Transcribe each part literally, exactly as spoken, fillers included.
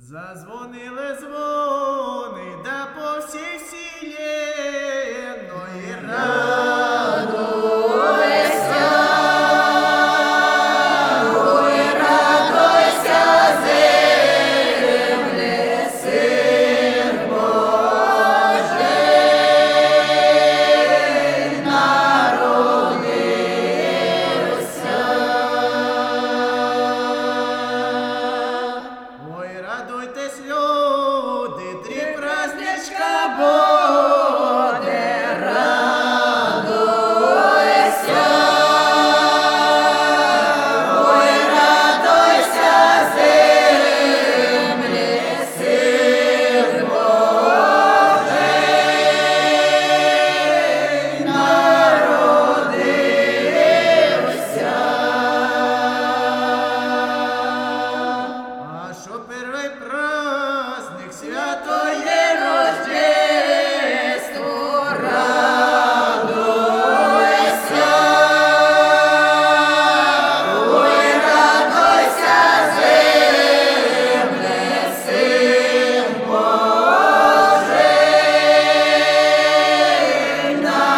Зазвонили дзвони, да по всій вселенної радуйся, ой, радуйся, земле, Син Божий народився. Ой, радуйтесь, люди, три праздничка буде, радуйся. Ой, радуйся, земле, Син Божий народився. А що перший праздник святої Рождество, радуйся. Ой, радуйся, земле, Син Божий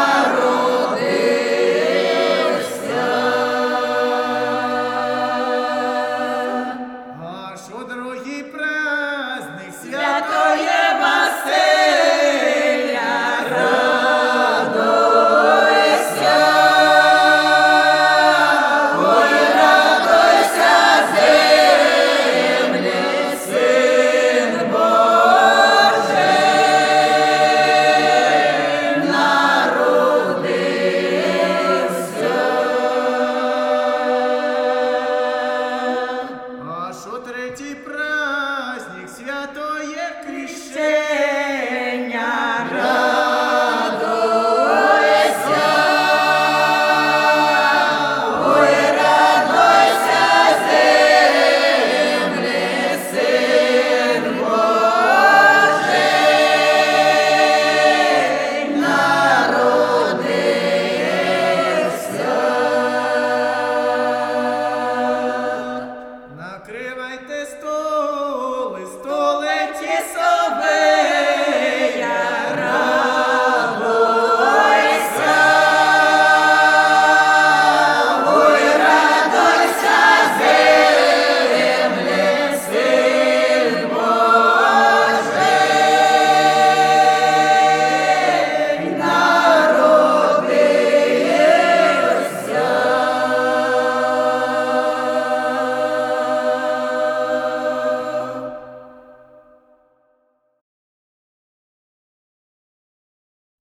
народився. А що другий праздник